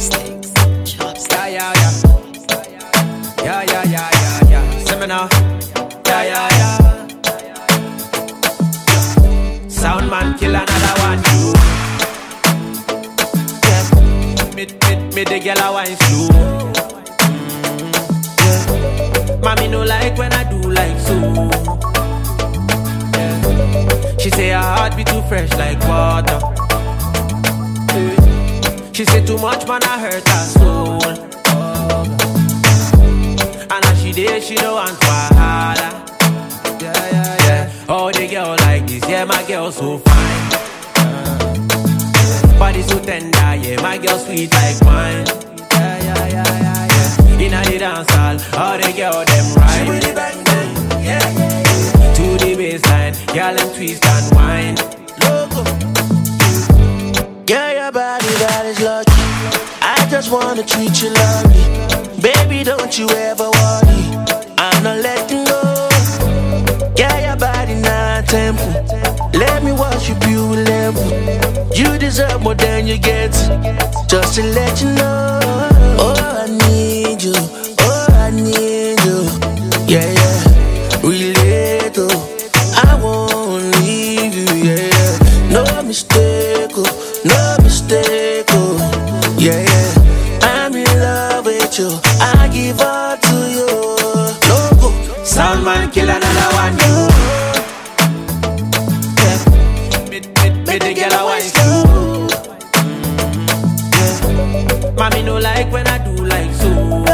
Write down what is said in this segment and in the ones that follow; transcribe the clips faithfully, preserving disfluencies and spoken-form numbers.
Chopsticks. Chopsticks. Yeah, yeah, yeah. Yeah, yeah, yeah, yeah, yeah. See me now. Yeah, yeah, yeah. Sound man kill another one. Yeah. Me, me, me the girl a wine slow. Mm, yeah. Mommy no like when I do like so. Yeah. She say her heart be too fresh like water. Yeah. She say too much man I hurt her soul. And as she did, she don't want wahala. Yeah, yeah, yeah. Oh, the girl like this, yeah, my girl so fine. Body so tender, yeah, my girl sweet like wine. Yeah, yeah, yeah, yeah, yeah. Inna the dance hall, oh, the girl them right. She with the bang bang, yeah, yeah, yeah. To the baseline, girl them twist and wine. Loco. Yeah, your body, that is lucky. I just wanna treat you lovely. Baby, don't you ever worry, I'm not letting go. Yeah, your body not temple. Let me worship you with level. You deserve more than you get. Just to let you know. Oh, I need you. Oh, I need you. Yeah, yeah. Relate, oh. I won't leave you, yeah. No mistake, oh. No mistake, oh. Yeah, yeah. I'm in love with you. I give up to you. Loco. Sound man kill another one. Yeah. Me, me, me the girl a wine slow. Yeah. Mommy no like when I do like so.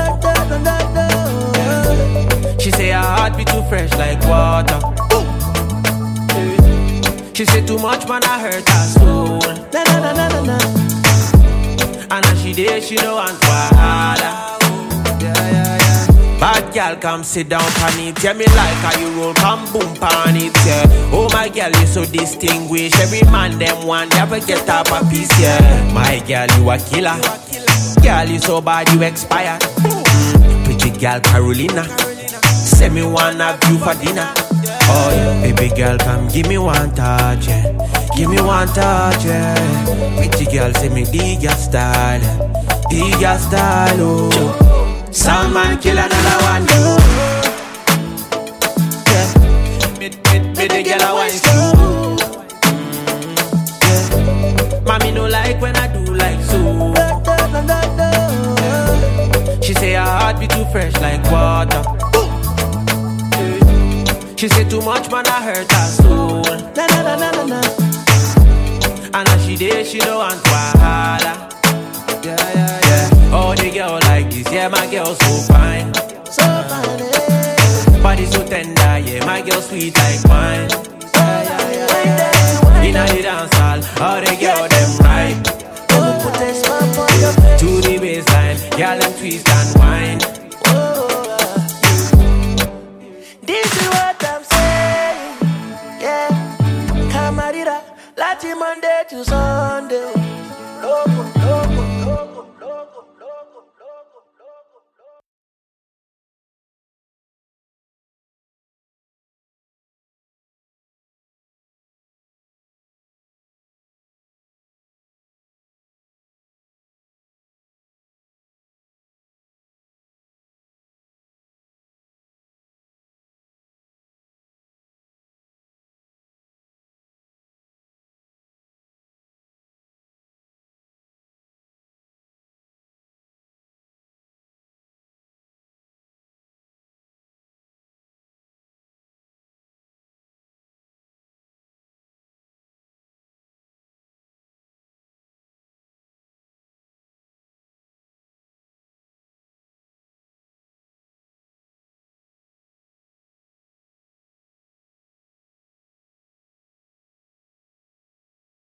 Yeah. She say her heart be too fresh like water. Yeah. She say too much man I hurt her soul. Na na na na na na. And as she did, she don't want wahala. Yeah, yeah, yeah. Bad girl, come sit down on it. Yeah, me like how you roll, come boom on it. Yeah. Oh my girl, you so distinguished. Every man them want, never get up a piece. Yeah. My girl, you a killer. Girl, you so bad, you expired. Mm, pretty girl, Carolina. Say me wanna have you for dinner. Oh yeah, baby girl, come give me one touch, yeah. Give me one touch, yeah. Pretty girl, say me dig your style, dig your style, oh. Sound man kill another one, yeah. Me, me, me the girl a wine slow. Mm, yeah. Mommy no like when I do like so. Yeah. She say her heart be too fresh like water. She say too much man I hurt her soul. Na na na na na na. And as she did, she don't want wahala. Yeah, yeah, yeah. Oh, the girl like this, yeah, my girl so fine. So fine, eh. Body so tender, yeah, my girl sweet like wine. Yeah, yeah, yeah, yeah. Inna the dance hall, oh, the girl them right. Oh, put a smile for your face. To the baseline, girl them twist and